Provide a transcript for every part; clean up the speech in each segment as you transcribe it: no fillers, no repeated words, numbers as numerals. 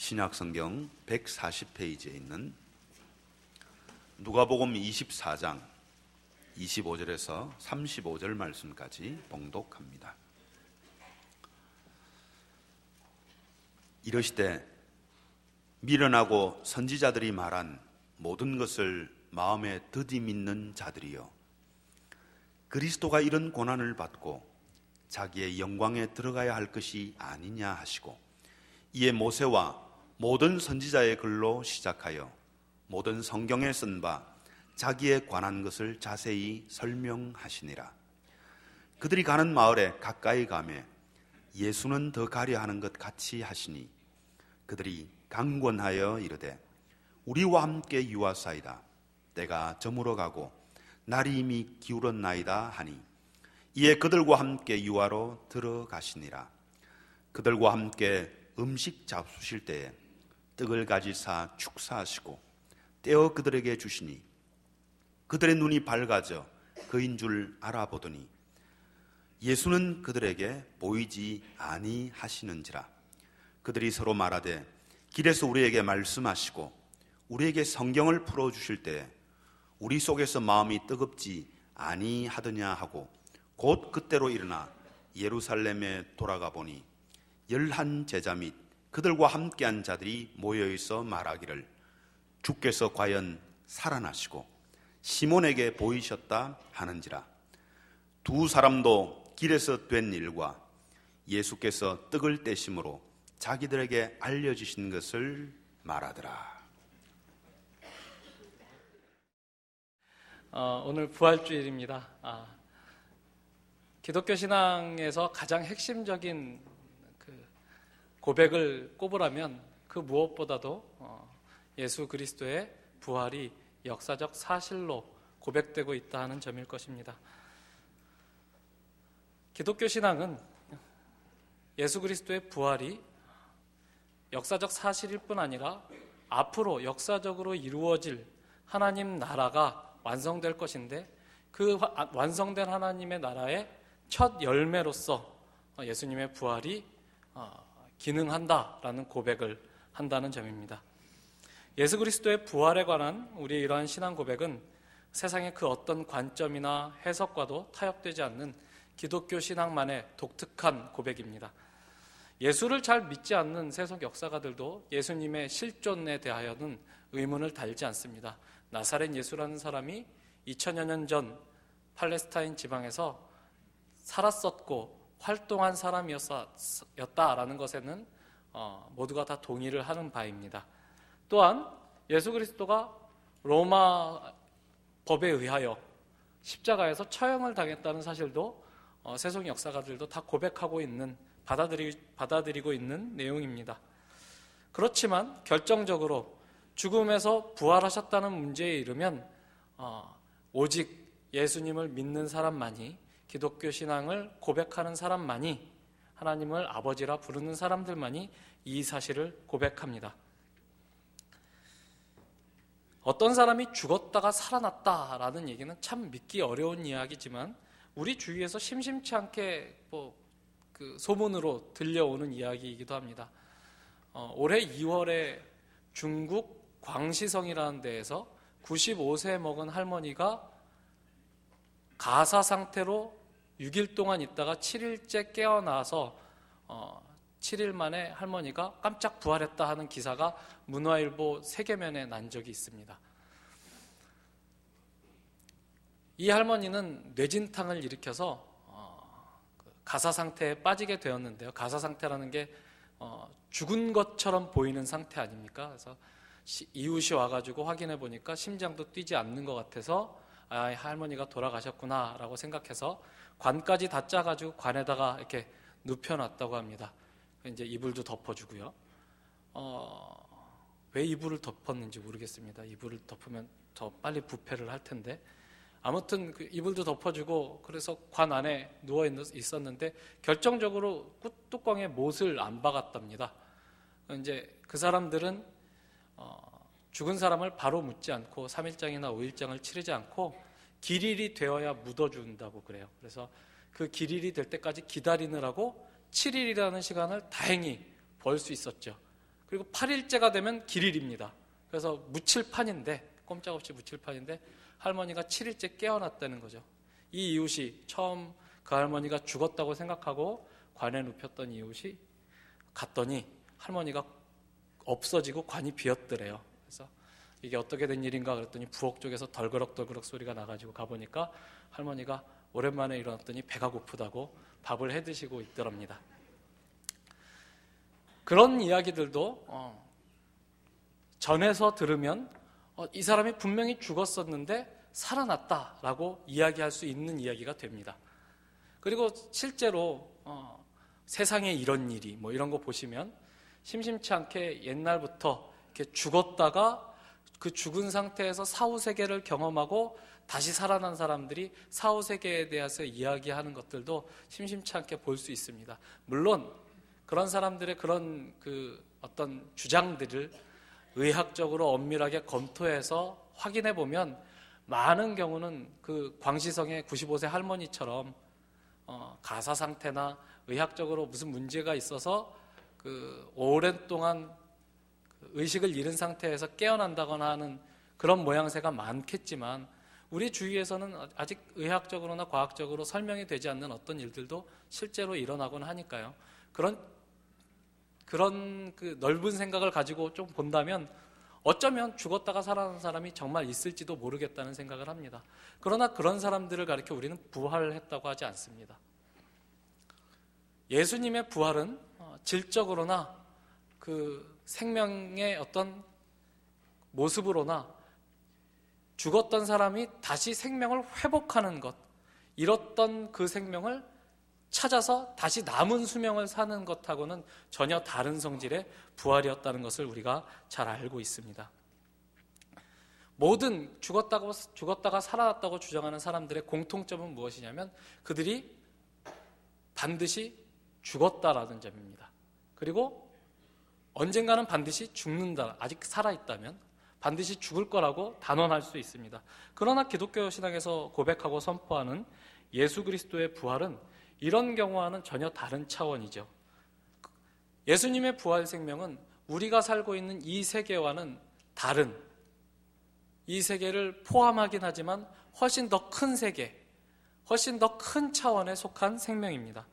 신약성경 140페이지에 있는 누가복음 24장 25절에서 35절 말씀까지 봉독합니다. 이러시되 미련하고 선지자들이 말한 모든 것을 마음에 드디 믿는 자들이여, 그리스도가 이런 고난을 받고 자기의 영광에 들어가야 할 것이 아니냐 하시고, 이에 모세와 모든 선지자의 글로 시작하여 모든 성경에 쓴 바 자기에 관한 것을 자세히 설명하시니라. 그들이 가는 마을에 가까이 가매 예수는 더 가려 하는 것 같이 하시니, 그들이 강권하여 이르되 우리와 함께 유하사이다. 때가 저물어 가고 날이 이미 기울었나이다 하니, 이에 그들과 함께 유하로 들어가시니라. 그들과 함께 음식 잡수실 때에 떡을 가지사 축사하시고 떼어 그들에게 주시니, 그들의 눈이 밝아져 그인 줄 알아보더니 예수는 그들에게 보이지 아니하시는지라. 그들이 서로 말하되 길에서 우리에게 말씀하시고 우리에게 성경을 풀어주실 때 우리 속에서 마음이 뜨겁지 아니하더냐 하고, 곧 그때로 일어나 예루살렘에 돌아가 보니 11 제자 및 그들과 함께한 자들이 모여있어 말하기를, 주께서 과연 살아나시고 시몬에게 보이셨다 하는지라. 두 사람도 길에서 된 일과 예수께서 떡을 떼심으로 자기들에게 알려주신 것을 말하더라. 오늘 부활주일입니다. 기독교 신앙에서 가장 핵심적인 고백을 꼽으라면 그 무엇보다도 예수 그리스도의 부활이 역사적 사실로 고백되고 있다 하는 점일 것입니다. 기독교 신앙은 예수 그리스도의 부활이 역사적 사실일 뿐 아니라 앞으로 역사적으로 이루어질 하나님 나라가 완성될 것인데, 그 완성된 하나님의 나라의 첫 열매로서 예수님의 부활이 기능한다라는 고백을 한다는 점입니다. 예수 그리스도의 부활에 관한 우리의 이러한 신앙 고백은 세상의 그 어떤 관점이나 해석과도 타협되지 않는 기독교 신앙만의 독특한 고백입니다. 예수를 잘 믿지 않는 세속 역사가들도 예수님의 실존에 대하여는 의문을 달지 않습니다. 나사렛 예수라는 사람이 2000여 년 전 팔레스타인 지방에서 살았었고 활동한 사람이었다라는 것에는 모두가 다 동의를 하는 바입니다. 또한 예수 그리스도가 로마 법에 의하여 십자가에서 처형을 당했다는 사실도 세속 역사가들도 다 고백하고 있는, 받아들이고 있는 내용입니다. 그렇지만 결정적으로 죽음에서 부활하셨다는 문제에 이르면 오직 예수님을 믿는 사람만이, 기독교 신앙을 고백하는 사람만이, 하나님을 아버지라 부르는 사람들만이 이 사실을 고백합니다. 어떤 사람이 죽었다가 살아났다라는 얘기는 참 믿기 어려운 이야기지만 우리 주위에서 심심치 않게 소문으로 들려오는 이야기이기도 합니다. 올해 2월에 중국 광시성이라는 데에서 95세 먹은 할머니가 가사 상태로 6일 동안 있다가 7일째 깨어나서 7일 만에 할머니가 깜짝 부활했다 하는 기사가 문화일보 세계면에 난 적이 있습니다. 이 할머니는 뇌진탕을 일으켜서 가사 상태에 빠지게 되었는데요. 가사 상태라는 게 죽은 것처럼 보이는 상태 아닙니까? 그래서 이웃이 와가지고 확인해 보니까 심장도 뛰지 않는 것 같아서 할머니가 돌아가셨구나 라고 생각해서 관까지 다 짜가지고 관에다가 이렇게 눕혀놨다고 합니다. 이제 이불도 덮어주고요. 왜 이불을 덮었는지 모르겠습니다. 이불을 덮으면 더 빨리 부패를 할 텐데, 아무튼 그 이불도 덮어주고 그래서 관 안에 누워 있었는데 결정적으로 뚜껑에 못을 안 박았답니다. 이제 그 사람들은 죽은 사람을 바로 묻지 않고 3일장이나 5일장을 치르지 않고 길일이 되어야 묻어준다고 그래요. 그래서 그 길일이 될 때까지 기다리느라고 7일이라는 시간을 다행히 벌 수 있었죠. 그리고 8일째가 되면 길일입니다. 그래서 묻힐판인데, 꼼짝없이 묻힐판인데 할머니가 7일째 깨어났다는 거죠. 이 이웃이 처음 그 할머니가 죽었다고 생각하고 관에 눕혔던 이웃이 갔더니 할머니가 없어지고 관이 비었더래요. 그래서 이게 어떻게 된 일인가 그랬더니 부엌 쪽에서 덜그럭덜그럭 소리가 나가지고 가보니까 할머니가 오랜만에 일어났더니 배가 고프다고 밥을 해드시고 있더랍니다. 그런 이야기들도 전해서 들으면 이 사람이 분명히 죽었었는데 살아났다라고 이야기할 수 있는 이야기가 됩니다. 그리고 실제로 세상에 이런 일이 이런 거 보시면 심심치 않게 옛날부터 이렇게 죽었다가 그 죽은 상태에서 사후세계를 경험하고 다시 살아난 사람들이 사후세계에 대해서 이야기하는 것들도 심심치 않게 볼 수 있습니다. 물론 그런 사람들의 그런 어떤 주장들을 의학적으로 엄밀하게 검토해서 확인해 보면 많은 경우는 그 광시성의 95세 할머니처럼 가사 상태나 의학적으로 무슨 문제가 있어서 오랜 동안 의식을 잃은 상태에서 깨어난다거나 하는 그런 모양새가 많겠지만 우리 주위에서는 아직 의학적으로나 과학적으로 설명이 되지 않는 어떤 일들도 실제로 일어나곤 하니까요. 그런 그 넓은 생각을 가지고 좀 본다면 어쩌면 죽었다가 살아난 사람이 정말 있을지도 모르겠다는 생각을 합니다. 그러나 그런 사람들을 가리켜 우리는 부활을 했다고 하지 않습니다. 예수님의 부활은 질적으로나 그 생명의 어떤 모습으로나 죽었던 사람이 다시 생명을 회복하는 것, 잃었던 그 생명을 찾아서 다시 남은 수명을 사는 것하고는 전혀 다른 성질의 부활이었다는 것을 우리가 잘 알고 있습니다. 모든 죽었다가 살아났다고 주장하는 사람들의 공통점은 무엇이냐면 그들이 반드시 죽었다라는 점입니다. 그리고 언젠가는 반드시 죽는다, 아직 살아있다면 반드시 죽을 거라고 단언할 수 있습니다. 그러나 기독교 신앙에서 고백하고 선포하는 예수 그리스도의 부활은 이런 경우와는 전혀 다른 차원이죠. 예수님의 부활 생명은 우리가 살고 있는 이 세계와는 다른, 이 세계를 포함하긴 하지만 훨씬 더 큰 세계, 훨씬 더 큰 차원에 속한 생명입니다.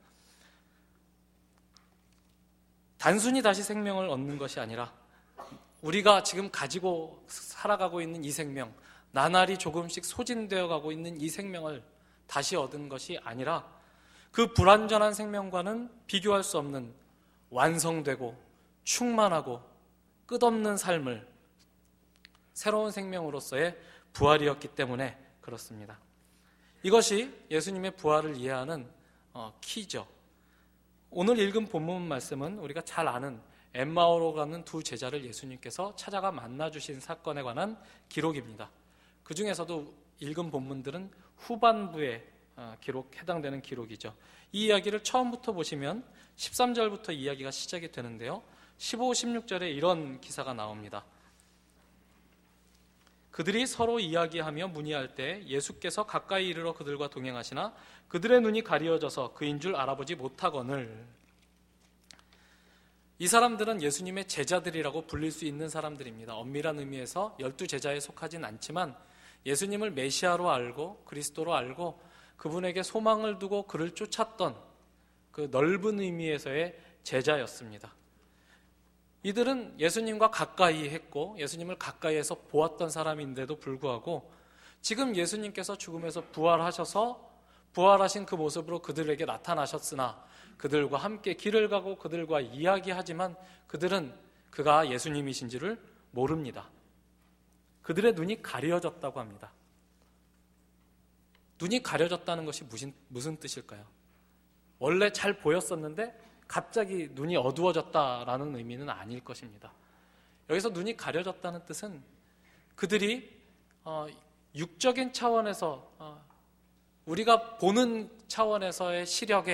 단순히 다시 생명을 얻는 것이 아니라 우리가 지금 가지고 살아가고 있는 이 생명, 나날이 조금씩 소진되어 가고 있는 이 생명을 다시 얻은 것이 아니라 그 불완전한 생명과는 비교할 수 없는 완성되고 충만하고 끝없는 삶을 새로운 생명으로서의 부활이었기 때문에 그렇습니다. 이것이 예수님의 부활을 이해하는 키죠. 오늘 읽은 본문 말씀은 우리가 잘 아는 엠마오로 가는 두 제자를 예수님께서 찾아가 만나주신 사건에 관한 기록입니다. 그 중에서도 읽은 본문들은 후반부에 해당되는 기록이죠. 이 이야기를 처음부터 보시면 13절부터 이야기가 시작이 되는데요. 15, 16절에 이런 기사가 나옵니다. 그들이 서로 이야기하며 문의할 때 예수께서 가까이 이르러 그들과 동행하시나 그들의 눈이 가리어져서 그인 줄 알아보지 못하거늘. 이 사람들은 예수님의 제자들이라고 불릴 수 있는 사람들입니다. 엄밀한 의미에서 12제자에 속하진 않지만 예수님을 메시아로 알고 그리스도로 알고 그분에게 소망을 두고 그를 쫓았던 그 넓은 의미에서의 제자였습니다. 이들은 예수님과 가까이 했고 예수님을 가까이에서 보았던 사람인데도 불구하고 지금 예수님께서 죽음에서 부활하셔서 부활하신 그 모습으로 그들에게 나타나셨으나 그들과 함께 길을 가고 그들과 이야기하지만 그들은 그가 예수님이신지를 모릅니다. 그들의 눈이 가려졌다고 합니다. 눈이 가려졌다는 것이 무슨 뜻일까요? 원래 잘 보였었는데 갑자기 눈이 어두워졌다라는 의미는 아닐 것입니다. 여기서 눈이 가려졌다는 뜻은 그들이 육적인 차원에서 우리가 보는 차원에서의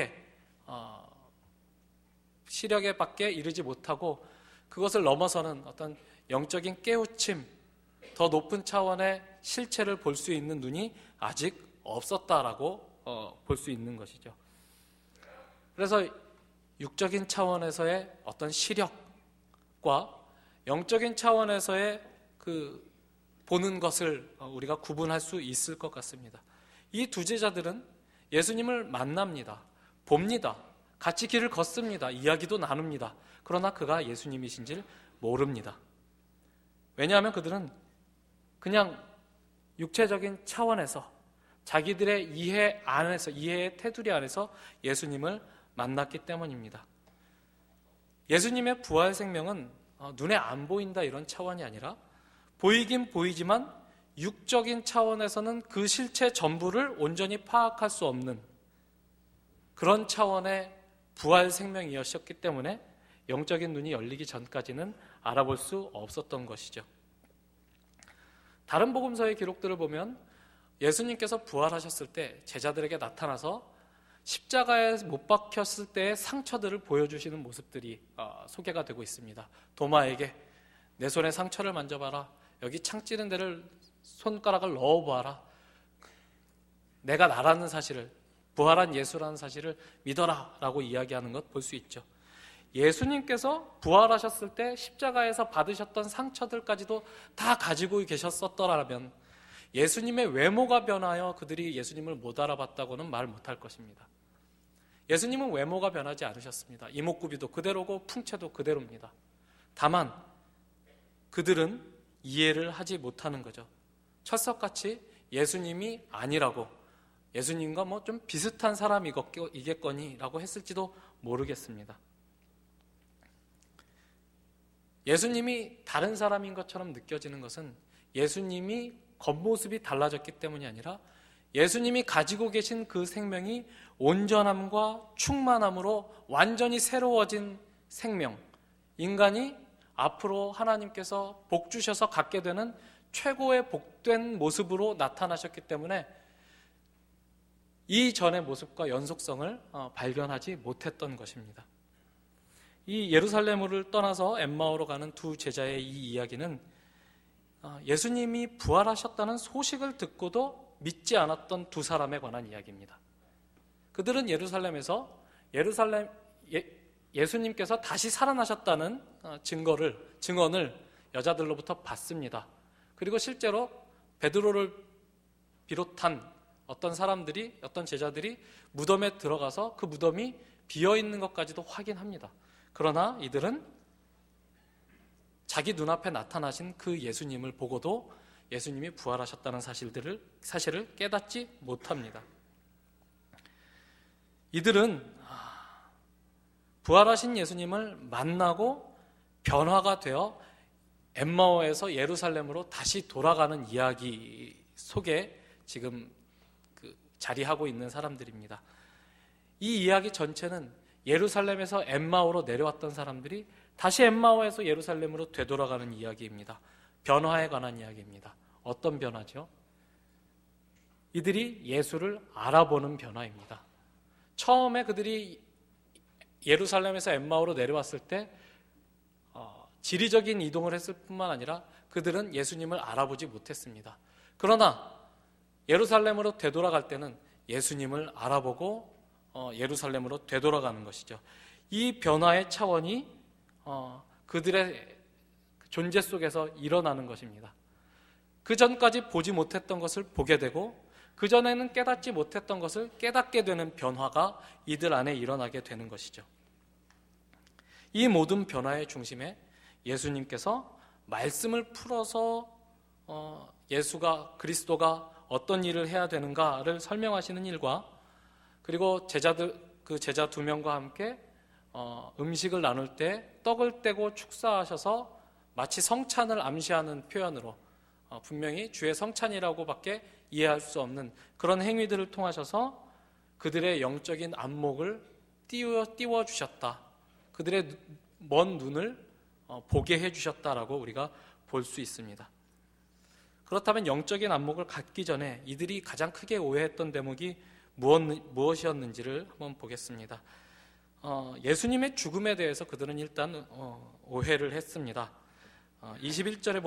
시력에 밖에 이르지 못하고 그것을 넘어서는 어떤 영적인 깨우침, 더 높은 차원의 실체를 볼 수 있는 눈이 아직 없었다라고 볼 수 있는 것이죠. 그래서 육적인 차원에서의 어떤 시력, 영적인 차원에서의 그 보는 것을 우리가 구분할 수 있을 것 같습니다. 이 두 제자들은 예수님을 만납니다. 봅니다. 같이 길을 걷습니다. 이야기도 나눕니다. 그러나 그가 예수님이신지를 모릅니다. 왜냐하면 그들은 그냥 육체적인 차원에서 자기들의 이해의 테두리 안에서 예수님을 만났기 때문입니다. 예수님의 부활 생명은 눈에 안 보인다 이런 차원이 아니라 보이긴 보이지만 육적인 차원에서는 그 실체 전부를 온전히 파악할 수 없는 그런 차원의 부활 생명이었기 때문에 영적인 눈이 열리기 전까지는 알아볼 수 없었던 것이죠. 다른 복음서의 기록들을 보면 예수님께서 부활하셨을 때 제자들에게 나타나서 십자가에 못 박혔을 때의 상처들을 보여주시는 모습들이 소개가 되고 있습니다. 도마에게 내 손에 상처를 만져봐라. 여기 창 찌른 데를 손가락을 넣어보아라. 내가 나라는 사실을, 부활한 예수라는 사실을 믿어라 라고 이야기하는 것 볼 수 있죠. 예수님께서 부활하셨을 때 십자가에서 받으셨던 상처들까지도 다 가지고 계셨었더라면 예수님의 외모가 변하여 그들이 예수님을 못 알아봤다고는 말 못할 것입니다. 예수님은 외모가 변하지 않으셨습니다. 이목구비도 그대로고 풍채도 그대로입니다. 다만 그들은 이해를 하지 못하는 거죠. 철석같이 예수님이 아니라고, 예수님과 뭐 좀 비슷한 사람이겠거니라고 했을지도 모르겠습니다. 예수님이 다른 사람인 것처럼 느껴지는 것은 예수님이 겉모습이 달라졌기 때문이 아니라 예수님이 가지고 계신 그 생명이 온전함과 충만함으로 완전히 새로워진 생명, 인간이 앞으로 하나님께서 복 주셔서 갖게 되는 최고의 복된 모습으로 나타나셨기 때문에 이전의 모습과 연속성을 발견하지 못했던 것입니다. 이 예루살렘을 떠나서 엠마오로 가는 두 제자의 이 이야기는 예수님이 부활하셨다는 소식을 듣고도 믿지 않았던 두 사람에 관한 이야기입니다. 그들은 예루살렘에서 예수님께서 다시 살아나셨다는 증언을 여자들로부터 받습니다. 그리고 실제로 베드로를 비롯한 어떤 제자들이 무덤에 들어가서 그 무덤이 비어있는 것까지도 확인합니다. 그러나 이들은 자기 눈앞에 나타나신 그 예수님을 보고도 예수님이 부활하셨다는 사실을 깨닫지 못합니다. 이들은 부활하신 예수님을 만나고 변화가 되어 엠마오에서 예루살렘으로 다시 돌아가는 이야기 속에 지금 자리하고 있는 사람들입니다. 이 이야기 전체는 예루살렘에서 엠마오로 내려왔던 사람들이 다시 엠마오에서 예루살렘으로 되돌아가는 이야기입니다. 변화에 관한 이야기입니다. 어떤 변화죠? 이들이 예수를 알아보는 변화입니다. 처음에 그들이 예루살렘에서 엠마오로 내려왔을 때 지리적인 이동을 했을 뿐만 아니라 그들은 예수님을 알아보지 못했습니다. 그러나 예루살렘으로 되돌아갈 때는 예수님을 알아보고 예루살렘으로 되돌아가는 것이죠. 이 변화의 차원이 그들의 존재 속에서 일어나는 것입니다. 그 전까지 보지 못했던 것을 보게 되고 그전에는 깨닫지 못했던 것을 깨닫게 되는 변화가 이들 안에 일어나게 되는 것이죠. 이 모든 변화의 중심에 예수님께서 말씀을 풀어서 그리스도가 어떤 일을 해야 되는가를 설명하시는 일과 그리고 제자 두 명과 함께 음식을 나눌 때 떡을 떼고 축사하셔서 마치 성찬을 암시하는 표현으로 분명히 주의 성찬이라고밖에 이해할 수 없는 그런 행위들을 통하셔서 그들의 영적인 안목을 띄워주셨다. 그들의 먼 눈을 보게 해주셨다라고 우리가 볼 수 있습니다. 그렇다면 영적인 안목을 갖기 전에 이들이 가장 크게 오해했던 대목이 무엇이었는지를 한번 보겠습니다. 예수님의 죽음에 대해서 그들은 일단 오해를 했습니다. 21절에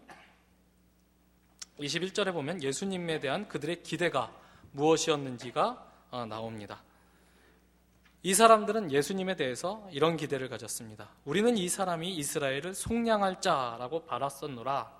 보면 예수님에 대한 그들의 기대가 무엇이었는지가 나옵니다. 이 사람들은 예수님에 대해서 이런 기대를 가졌습니다. 우리는 이 사람이 이스라엘을 속량할 자라고 바랐었노라.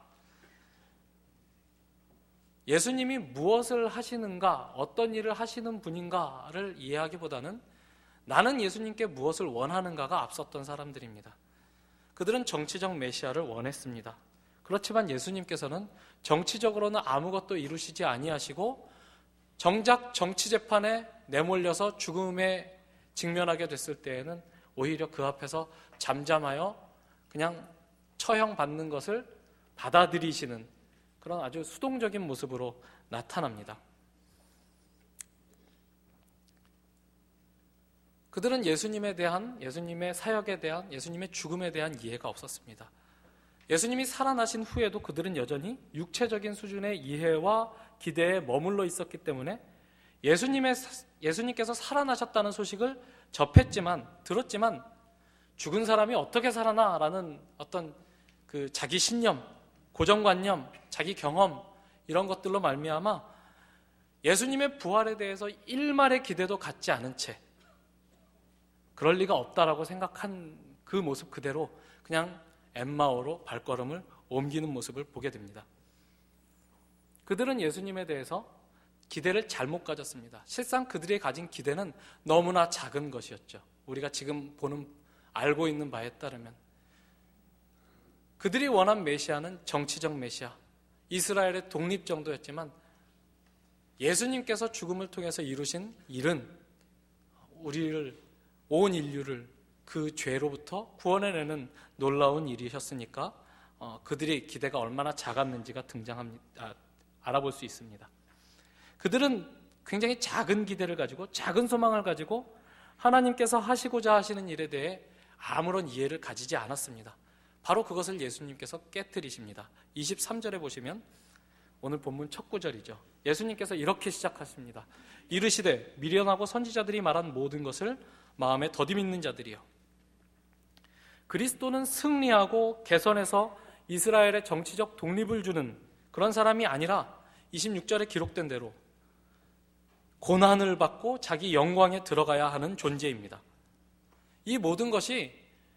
예수님이 무엇을 하시는가, 어떤 일을 하시는 분인가를 이해하기보다는 나는 예수님께 무엇을 원하는가가 앞섰던 사람들입니다. 그들은 정치적 메시아를 원했습니다. 그렇지만 예수님께서는 정치적으로는 아무것도 이루시지 아니하시고 정작 정치 재판에 내몰려서 죽음에 직면하게 됐을 때에는 오히려 그 앞에서 잠잠하여 그냥 처형받는 것을 받아들이시는 그런 아주 수동적인 모습으로 나타납니다. 그들은 예수님에 대한, 예수님의 사역에 대한, 예수님의 죽음에 대한 이해가 없었습니다. 예수님이 살아나신 후에도 그들은 여전히 육체적인 수준의 이해와 기대에 머물러 있었기 때문에 예수님께서 살아나셨다는 소식을 들었지만 죽은 사람이 어떻게 살아나라는 어떤 그 자기 신념, 고정관념, 자기 경험 이런 것들로 말미암아 예수님의 부활에 대해서 일말의 기대도 갖지 않은 채 그럴 리가 없다라고 생각한 그 모습 그대로 그냥 엠마오로 발걸음을 옮기는 모습을 보게 됩니다. 그들은 예수님에 대해서 기대를 잘못 가졌습니다. 실상 그들이 가진 기대는 너무나 작은 것이었죠. 우리가 지금 알고 있는 바에 따르면 그들이 원한 메시아는 정치적 메시아, 이스라엘의 독립 정도였지만 예수님께서 죽음을 통해서 이루신 일은 온 인류를 그 죄로부터 구원해내는 놀라운 일이셨으니까 그들의 기대가 얼마나 작았는지가 알아볼 수 있습니다. 그들은 굉장히 작은 기대를 가지고 작은 소망을 가지고 하나님께서 하시고자 하시는 일에 대해 아무런 이해를 가지지 않았습니다. 바로 그것을 예수님께서 깨트리십니다. 23절에 보시면 오늘 본문 첫 구절이죠. 예수님께서 이렇게 시작하십니다. 이르시되 미련하고 선지자들이 말한 모든 것을 마음에 더디밌는 자들이여. 그리스도는 승리하고 개선해서 이스라엘의 정치적 독립을 주는 그런 사람이 아니라 26절에 기록된 대로 고난을 받고 자기 영광에 들어가야 하는 존재입니다. 이 모든 것이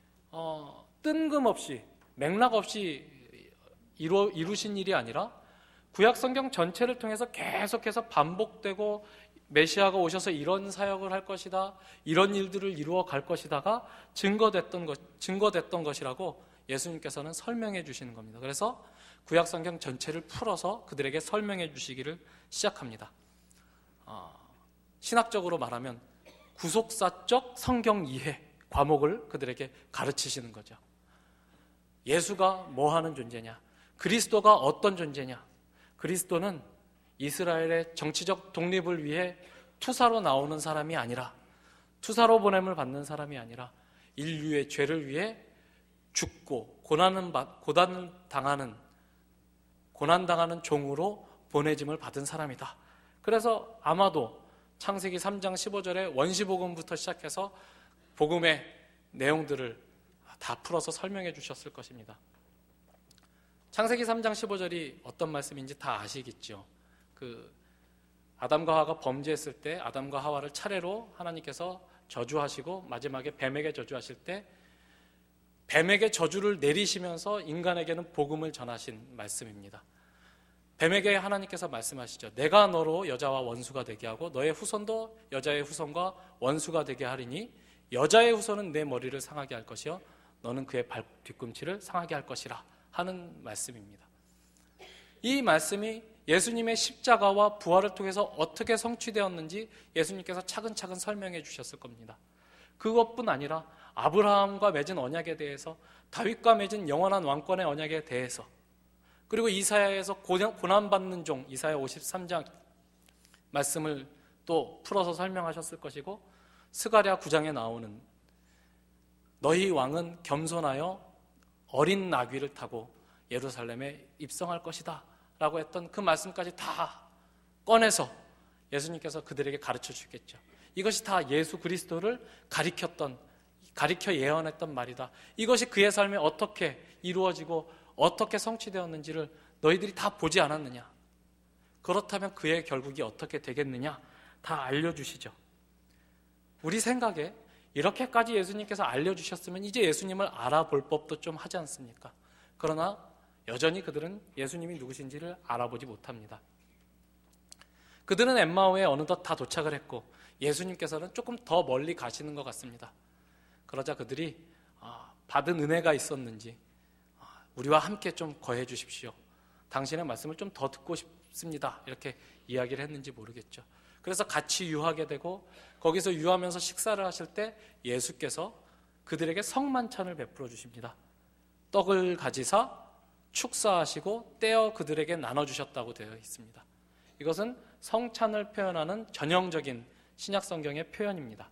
뜬금없이 맥락 없이 이루신 일이 아니라 구약 성경 전체를 통해서 계속해서 반복되고 메시아가 오셔서 이런 사역을 할 것이다, 이런 일들을 이루어 갈 것이다가 증거됐던 것이라고 예수님께서는 설명해 주시는 겁니다. 그래서 구약 성경 전체를 풀어서 그들에게 설명해 주시기를 시작합니다. 신학적으로 말하면 구속사적 성경 이해 과목을 그들에게 가르치시는 거죠. 예수가 뭐 하는 존재냐? 그리스도가 어떤 존재냐? 그리스도는 이스라엘의 정치적 독립을 위해 투사로 나오는 사람이 아니라, 투사로 보냄을 받는 사람이 아니라 인류의 죄를 위해 죽고 고난당하는 종으로 보내짐을 받은 사람이다. 그래서 아마도 창세기 3장 15절에 원시복음부터 시작해서 복음의 내용들을 다 풀어서 설명해 주셨을 것입니다. 창세기 3장 15절이 어떤 말씀인지 다 아시겠죠. 아담과 하와가 범죄했을 때 아담과 하와를 차례로 하나님께서 저주하시고 마지막에 뱀에게 저주하실 때 뱀에게 저주를 내리시면서 인간에게는 복음을 전하신 말씀입니다. 뱀에게 하나님께서 말씀하시죠. 내가 너로 여자와 원수가 되게 하고 너의 후손도 여자의 후손과 원수가 되게 하리니 여자의 후손은 내 머리를 상하게 할 것이요 너는 그의 발 뒤꿈치를 상하게 할 것이라 하는 말씀입니다. 이 말씀이 예수님의 십자가와 부활을 통해서 어떻게 성취되었는지 예수님께서 차근차근 설명해 주셨을 겁니다. 그것뿐 아니라 아브라함과 맺은 언약에 대해서, 다윗과 맺은 영원한 왕권의 언약에 대해서, 그리고 이사야에서 고난받는 종 이사야 53장 말씀을 또 풀어서 설명하셨을 것이고, 스가랴 9장에 나오는 너희 왕은 겸손하여 어린 나귀를 타고 예루살렘에 입성할 것이다 라고 했던 그 말씀까지 다 꺼내서 예수님께서 그들에게 가르쳐 주겠죠. 이것이 다 예수 그리스도를 가리켜 예언했던 말이다. 이것이 그의 삶에 어떻게 이루어지고 어떻게 성취되었는지를 너희들이 다 보지 않았느냐? 그렇다면 그의 결국이 어떻게 되겠느냐? 다 알려주시죠. 우리 생각에 이렇게까지 예수님께서 알려주셨으면 이제 예수님을 알아볼 법도 좀 하지 않습니까? 그러나 여전히 그들은 예수님이 누구신지를 알아보지 못합니다. 그들은 엠마오에 어느덧 다 도착을 했고 예수님께서는 조금 더 멀리 가시는 것 같습니다. 그러자 그들이 받은 은혜가 있었는지 우리와 함께 좀 거해 주십시오. 당신의 말씀을 좀 더 듣고 싶습니다. 이렇게 이야기를 했는지 모르겠죠. 그래서 같이 유하게 되고 거기서 유하면서 식사를 하실 때 예수께서 그들에게 성만찬을 베풀어 주십니다. 떡을 가지사 축사하시고 떼어 그들에게 나눠주셨다고 되어 있습니다. 이것은 성찬을 표현하는 전형적인 신약성경의 표현입니다.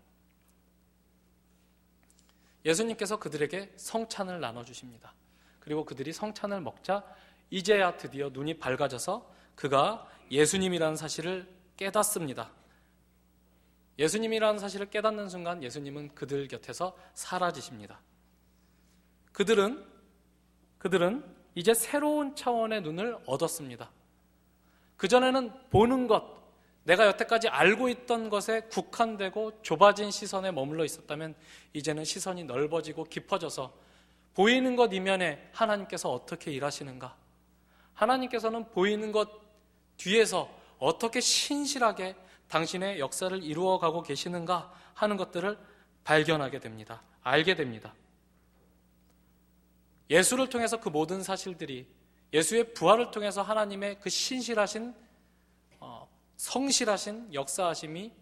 예수님께서 그들에게 성찬을 나눠주십니다. 그리고 그들이 성찬을 먹자 이제야 드디어 눈이 밝아져서 그가 예수님이라는 사실을 깨닫습니다. 예수님이라는 사실을 깨닫는 순간 예수님은 그들 곁에서 사라지십니다. 그들은 이제 새로운 차원의 눈을 얻었습니다. 그전에는 보는 것, 내가 여태까지 알고 있던 것에 국한되고 좁아진 시선에 머물러 있었다면 이제는 시선이 넓어지고 깊어져서 보이는 것 이면에 하나님께서 어떻게 일하시는가, 하나님께서는 보이는 것 뒤에서 어떻게 신실하게 당신의 역사를 이루어가고 계시는가 하는 것들을 발견하게 됩니다. 알게 됩니다. 예수를 통해서 그 모든 사실들이, 예수의 부활을 통해서 하나님의 그 신실하신 성실하신 역사하심이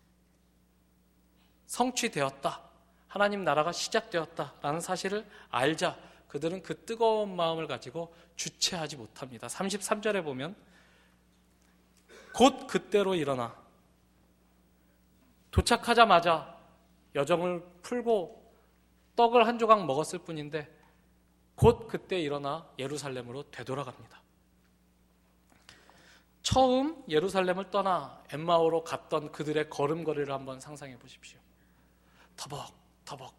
성취되었다, 하나님 나라가 시작되었다라는 사실을 알자 그들은 그 뜨거운 마음을 가지고 주체하지 못합니다. 33절에 보면 곧 그때로 일어나 도착하자마자 여정을 풀고 떡을 한 조각 먹었을 뿐인데 곧 그때 일어나 예루살렘으로 되돌아갑니다. 처음 예루살렘을 떠나 엠마오로 갔던 그들의 걸음걸이를 한번 상상해 보십시오. 터벅터벅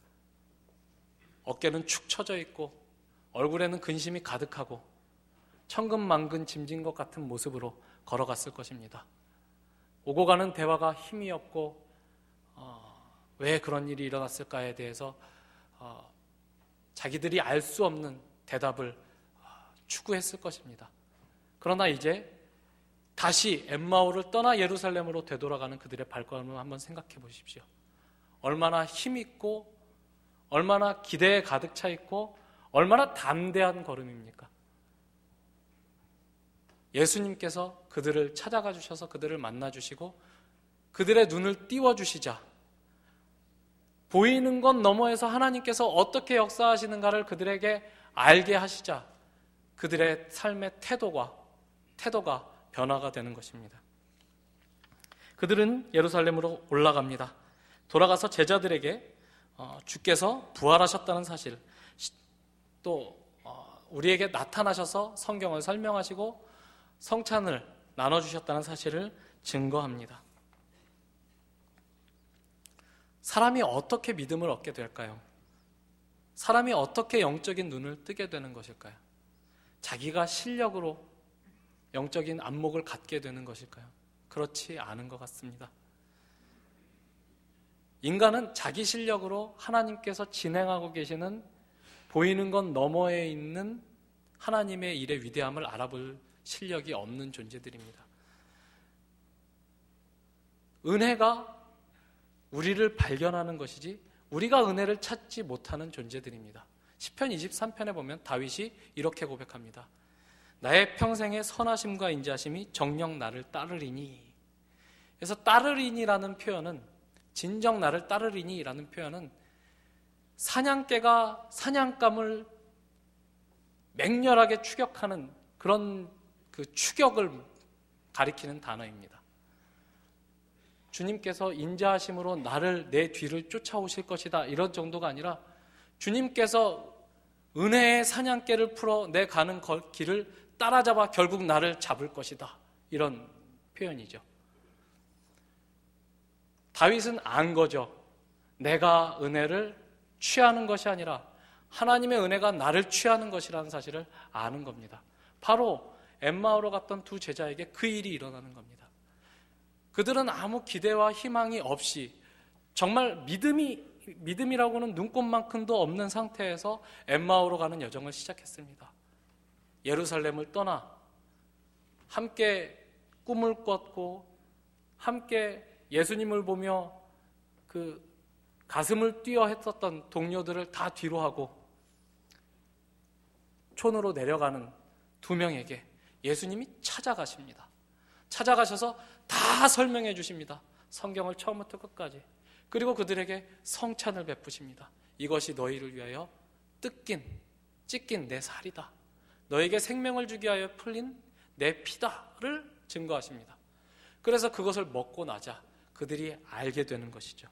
어깨는 축 처져 있고 얼굴에는 근심이 가득하고 천근만근 짐진 것 같은 모습으로 걸어갔을 것입니다. 오고 가는 대화가 힘이 없고 왜 그런 일이 일어났을까에 대해서 자기들이 알 수 없는 대답을 추구했을 것입니다. 그러나 이제 다시 엠마오를 떠나 예루살렘으로 되돌아가는 그들의 발걸음을 한번 생각해 보십시오. 얼마나 힘있고 얼마나 기대에 가득 차 있고 얼마나 담대한 걸음입니까? 예수님께서 그들을 찾아가 주셔서 그들을 만나 주시고 그들의 눈을 띄워주시자 보이는 것 너머에서 하나님께서 어떻게 역사하시는가를 그들에게 알게 하시자 그들의 삶의 태도가 변화가 되는 것입니다. 그들은 예루살렘으로 올라갑니다. 돌아가서 제자들에게 주께서 부활하셨다는 사실, 또 우리에게 나타나셔서 성경을 설명하시고 성찬을 나눠주셨다는 사실을 증거합니다. 사람이 어떻게 믿음을 얻게 될까요? 사람이 어떻게 영적인 눈을 뜨게 되는 것일까요? 자기가 실력으로 영적인 안목을 갖게 되는 것일까요? 그렇지 않은 것 같습니다. 인간은 자기 실력으로 하나님께서 진행하고 계시는 보이는 것 너머에 있는 하나님의 일의 위대함을 알아볼 실력이 없는 존재들입니다. 은혜가 우리를 발견하는 것이지 우리가 은혜를 찾지 못하는 존재들입니다. 시편 23편에 보면 다윗이 이렇게 고백합니다. 나의 평생의 선하심과 인자심이 정녕 나를 따르리니. 그래서 따르리니라는 표현은, 진정 나를 따르리니라는 표현은 사냥개가 사냥감을 맹렬하게 추격하는 그런 그 추격을 가리키는 단어입니다. 주님께서 인자하심으로 내 뒤를 쫓아오실 것이다, 이런 정도가 아니라 주님께서 은혜의 사냥개를 풀어 내 가는 길을 따라잡아 결국 나를 잡을 것이다, 이런 표현이죠. 다윗은 안 거죠. 내가 은혜를 취하는 것이 아니라 하나님의 은혜가 나를 취하는 것이라는 사실을 아는 겁니다. 바로 엠마오로 갔던 두 제자에게 그 일이 일어나는 겁니다. 그들은 아무 기대와 희망이 없이 정말 믿음이라고는 눈꼽만큼도 없는 상태에서 엠마오로 가는 여정을 시작했습니다. 예루살렘을 떠나 함께 꿈을 꿨고 함께 예수님을 보며 그 가슴을 뛰어 했었던 동료들을 다 뒤로 하고 촌으로 내려가는 두 명에게 예수님이 찾아가십니다. 찾아가셔서 다 설명해 주십니다. 성경을 처음부터 끝까지. 그리고 그들에게 성찬을 베푸십니다. 이것이 너희를 위하여 찢긴 내 살이다. 너에게 생명을 주기 위하여 풀린 내 피다를 증거하십니다. 그래서 그것을 먹고 나자 그들이 알게 되는 것이죠.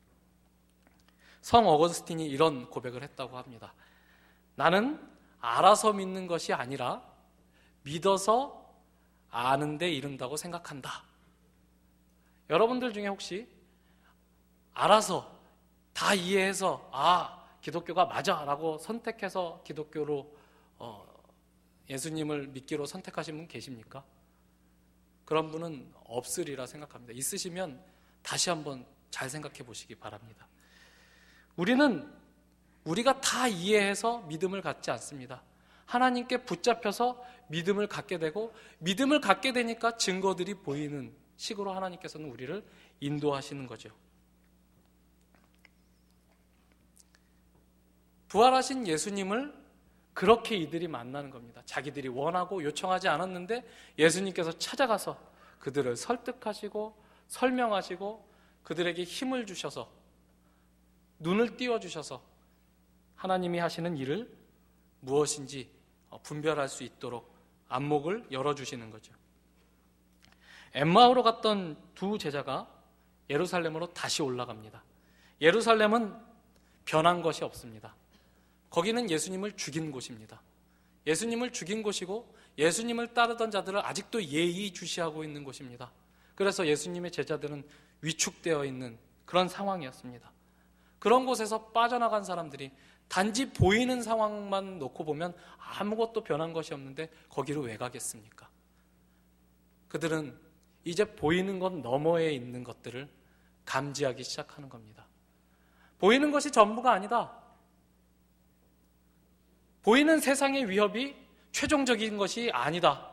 성 어거스틴이 이런 고백을 했다고 합니다. 나는 알아서 믿는 것이 아니라 믿어서 아는 데 이른다고 생각한다. 여러분들 중에 혹시 알아서 다 이해해서 기독교가 맞아 라고 선택해서 기독교로 예수님을 믿기로 선택하신 분 계십니까? 그런 분은 없으리라 생각합니다. 있으시면 다시 한번 잘 생각해 보시기 바랍니다. 우리가 다 이해해서 믿음을 갖지 않습니다. 하나님께 붙잡혀서 믿음을 갖게 되고 믿음을 갖게 되니까 증거들이 보이는 식으로 하나님께서는 우리를 인도하시는 거죠. 부활하신 예수님을 그렇게 이들이 만나는 겁니다. 자기들이 원하고 요청하지 않았는데 예수님께서 찾아가서 그들을 설득하시고 설명하시고 그들에게 힘을 주셔서 눈을 띄워주셔서 하나님이 하시는 일을 무엇인지 분별할 수 있도록 안목을 열어주시는 거죠. 엠마오로 갔던 두 제자가 예루살렘으로 다시 올라갑니다. 예루살렘은 변한 것이 없습니다. 거기는 예수님을 죽인 곳입니다. 예수님을 죽인 곳이고 예수님을 따르던 자들을 아직도 예의주시하고 있는 곳입니다. 그래서 예수님의 제자들은 위축되어 있는 그런 상황이었습니다. 그런 곳에서 빠져나간 사람들이 단지 보이는 상황만 놓고 보면 아무것도 변한 것이 없는데 거기로 왜 가겠습니까? 그들은 이제 보이는 것 너머에 있는 것들을 감지하기 시작하는 겁니다. 보이는 것이 전부가 아니다. 보이는 세상의 위협이 최종적인 것이 아니다.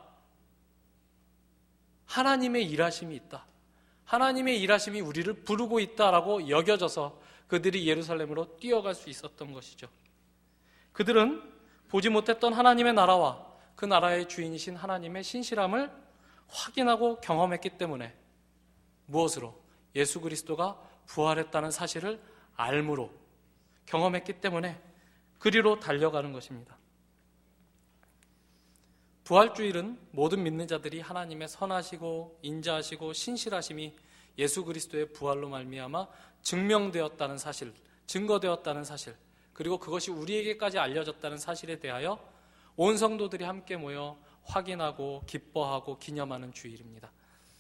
하나님의 일하심이 있다. 하나님의 일하심이 우리를 부르고 있다라고 여겨져서 그들이 예루살렘으로 뛰어갈 수 있었던 것이죠. 그들은 보지 못했던 하나님의 나라와 그 나라의 주인이신 하나님의 신실함을 확인하고 경험했기 때문에 무엇으로? 예수 그리스도가 부활했다는 사실을 알므로 경험했기 때문에 그리로 달려가는 것입니다. 부활주일은 모든 믿는 자들이 하나님의 선하시고 인자하시고 신실하심이 예수 그리스도의 부활로 말미암아 증명되었다는 사실, 증거되었다는 사실, 그리고 그것이 우리에게까지 알려졌다는 사실에 대하여 온 성도들이 함께 모여 확인하고 기뻐하고 기념하는 주일입니다.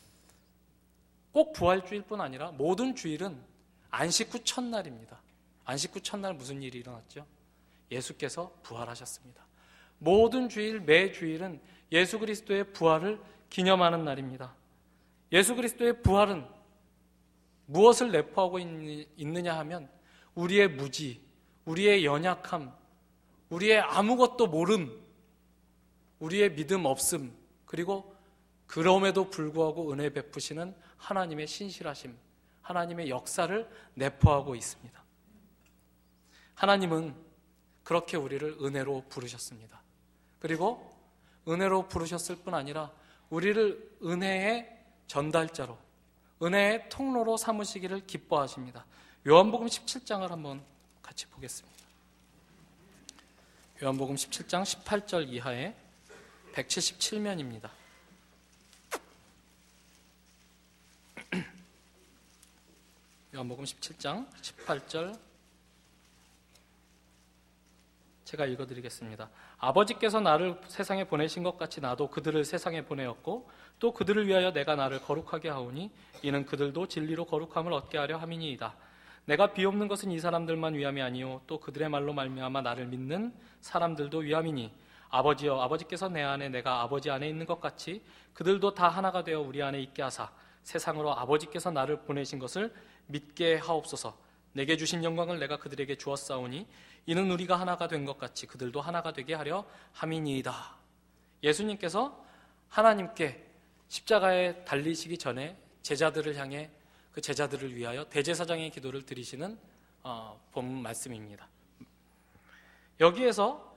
꼭 부활주일뿐 아니라 모든 주일은 안식 후 첫날입니다. 안식 후 첫날 무슨 일이 일어났죠? 예수께서 부활하셨습니다. 모든 주일, 매 주일은 예수 그리스도의 부활을 기념하는 날입니다. 예수 그리스도의 부활은 무엇을 내포하고 있느냐 하면 우리의 무지, 우리의 연약함, 우리의 아무것도 모름, 우리의 믿음 없음, 그리고 그럼에도 불구하고 은혜 베푸시는 하나님의 신실하심, 하나님의 역사를 내포하고 있습니다. 하나님은 그렇게 우리를 은혜로 부르셨습니다. 그리고 은혜로 부르셨을 뿐 아니라 우리를 은혜의 전달자로, 은혜의 통로로 삼으시기를 기뻐하십니다. 요한복음 17장을 한번 같이 보겠습니다. 요한복음 17장 18절 이하의 177면입니다. 요한복음 17장 18절 제가 읽어드리겠습니다. 아버지께서 나를 세상에 보내신 것 같이 나도 그들을 세상에 보내었고 또 그들을 위하여 내가 나를 거룩하게 하오니 이는 그들도 진리로 거룩함을 얻게 하려 함이니이다. 내가 비옵는 것은 이 사람들만 위함이 아니요 또 그들의 말로 말미암아 나를 믿는 사람들도 위함이니 아버지여 아버지께서 내 안에 내가 아버지 안에 있는 것 같이 그들도 다 하나가 되어 우리 안에 있게 하사 세상으로 아버지께서 나를 보내신 것을 믿게 하옵소서. 내게 주신 영광을 내가 그들에게 주었사오니 이는 우리가 하나가 된 것 같이 그들도 하나가 되게 하려 함이니이다. 예수님께서 하나님께 십자가에 달리시기 전에 제자들을 향해 그 제자들을 위하여 대제사장의 기도를 드리시는 본문 말씀입니다. 여기에서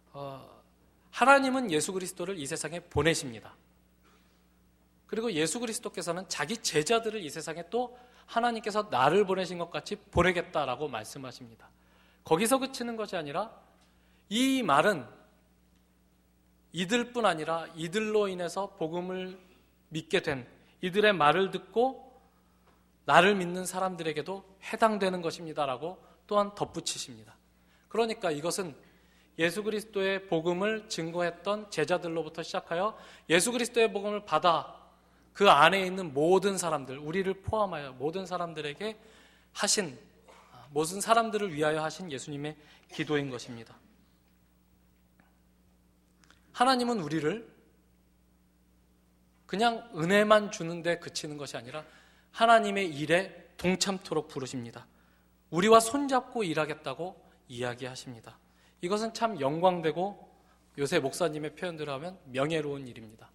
하나님은 예수 그리스도를 이 세상에 보내십니다. 그리고 예수 그리스도께서는 자기 제자들을 이 세상에 또 하나님께서 나를 보내신 것 같이 보내겠다라고 말씀하십니다. 거기서 그치는 것이 아니라 이 말은 이들뿐 아니라 이들로 인해서 복음을 믿게 된 이들의 말을 듣고 나를 믿는 사람들에게도 해당되는 것입니다라고 또한 덧붙이십니다. 그러니까 이것은 예수 그리스도의 복음을 증거했던 제자들로부터 시작하여 예수 그리스도의 복음을 받아 그 안에 있는 모든 사람들, 우리를 포함하여 모든 사람들에게 하신, 모든 사람들을 위하여 하신 예수님의 기도인 것입니다. 하나님은 우리를 그냥 은혜만 주는데 그치는 것이 아니라 하나님의 일에 동참토록 부르십니다. 우리와 손잡고 일하겠다고 이야기하십니다. 이것은 참 영광되고 요새 목사님의 표현대로 하면 명예로운 일입니다.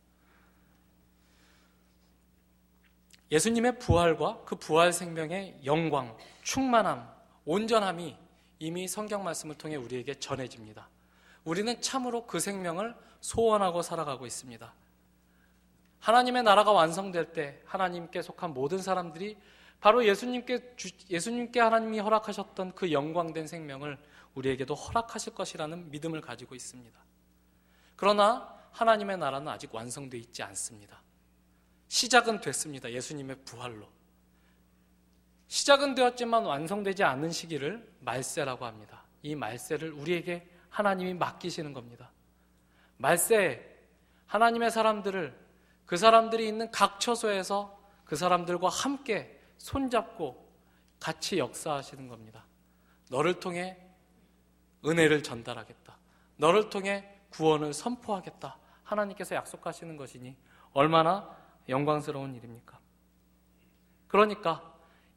예수님의 부활과 그 부활 생명의 영광, 충만함, 온전함이 이미 성경 말씀을 통해 우리에게 전해집니다. 우리는 참으로 그 생명을 소원하고 살아가고 있습니다. 하나님의 나라가 완성될 때 하나님께 속한 모든 사람들이 바로 예수님께 하나님이 허락하셨던 그 영광된 생명을 우리에게도 허락하실 것이라는 믿음을 가지고 있습니다. 그러나 하나님의 나라는 아직 완성되어 있지 않습니다. 시작은 됐습니다. 예수님의 부활로. 시작은 되었지만 완성되지 않은 시기를 말세라고 합니다. 이 말세를 우리에게 하나님이 맡기시는 겁니다. 말세에 하나님의 사람들을 그 사람들이 있는 각 처소에서 그 사람들과 함께 손잡고 같이 역사하시는 겁니다. 너를 통해 은혜를 전달하겠다. 너를 통해 구원을 선포하겠다. 하나님께서 약속하시는 것이니 얼마나 영광스러운 일입니까? 그러니까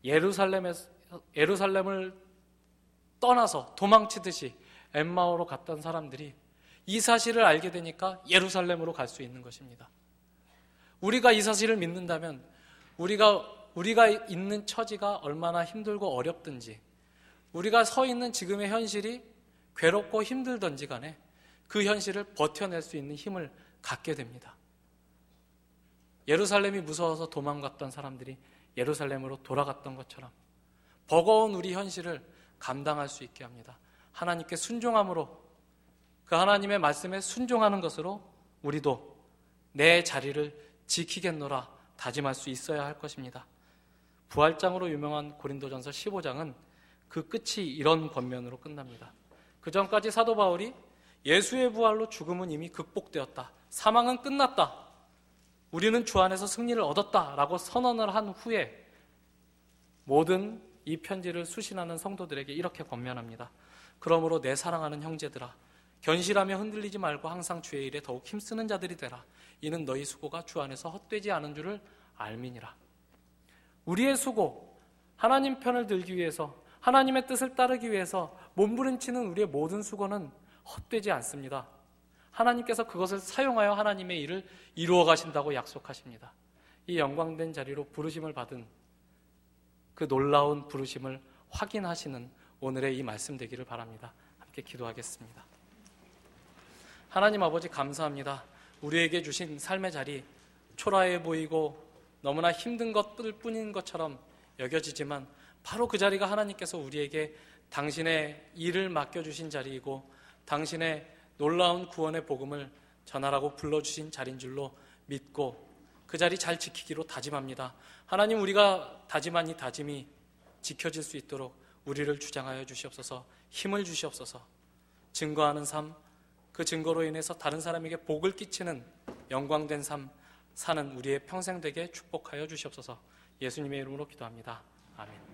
예루살렘을 떠나서 도망치듯이 엠마오로 갔던 사람들이 이 사실을 알게 되니까 예루살렘으로 갈 수 있는 것입니다. 우리가 이 사실을 믿는다면 우리가 있는 처지가 얼마나 힘들고 어렵든지 우리가 서 있는 지금의 현실이 괴롭고 힘들든지 간에 그 현실을 버텨낼 수 있는 힘을 갖게 됩니다. 예루살렘이 무서워서 도망갔던 사람들이 예루살렘으로 돌아갔던 것처럼 버거운 우리 현실을 감당할 수 있게 합니다. 하나님께 순종함으로 그 하나님의 말씀에 순종하는 것으로 우리도 내 자리를 지키겠노라 다짐할 수 있어야 할 것입니다. 부활장으로 유명한 고린도전서 15장은 그 끝이 이런 권면으로 끝납니다. 그 전까지 사도 바울이 예수의 부활로 죽음은 이미 극복되었다. 사망은 끝났다. 우리는 주 안에서 승리를 얻었다라고 선언을 한 후에 모든 이 편지를 수신하는 성도들에게 이렇게 권면합니다. 그러므로 내 사랑하는 형제들아, 견실하며 흔들리지 말고 항상 주의 일에 더욱 힘쓰는 자들이 되라. 이는 너희 수고가 주 안에서 헛되지 않은 줄을 알미니라. 우리의 수고, 하나님 편을 들기 위해서, 하나님의 뜻을 따르기 위해서 몸부림치는 우리의 모든 수고는 헛되지 않습니다. 하나님께서 그것을 사용하여 하나님의 일을 이루어 가신다고 약속하십니다. 이 영광된 자리로 부르심을 받은 그 놀라운 부르심을 확인하시는 오늘의 이 말씀 되기를 바랍니다. 함께 기도하겠습니다. 하나님 아버지 감사합니다. 우리에게 주신 삶의 자리 초라해 보이고 너무나 힘든 것들 뿐인 것처럼 여겨지지만 바로 그 자리가 하나님께서 우리에게 당신의 일을 맡겨주신 자리이고 당신의 놀라운 구원의 복음을 전하라고 불러주신 자리인 줄로 믿고 그 자리 잘 지키기로 다짐합니다. 하나님, 우리가 다짐한 이 다짐이 지켜질 수 있도록 우리를 주장하여 주시옵소서. 힘을 주시옵소서. 증거하는 삶, 그 증거로 인해서 다른 사람에게 복을 끼치는 영광된 삶 사는 우리의 평생 되게 축복하여 주시옵소서. 예수님의 이름으로 기도합니다. 아멘.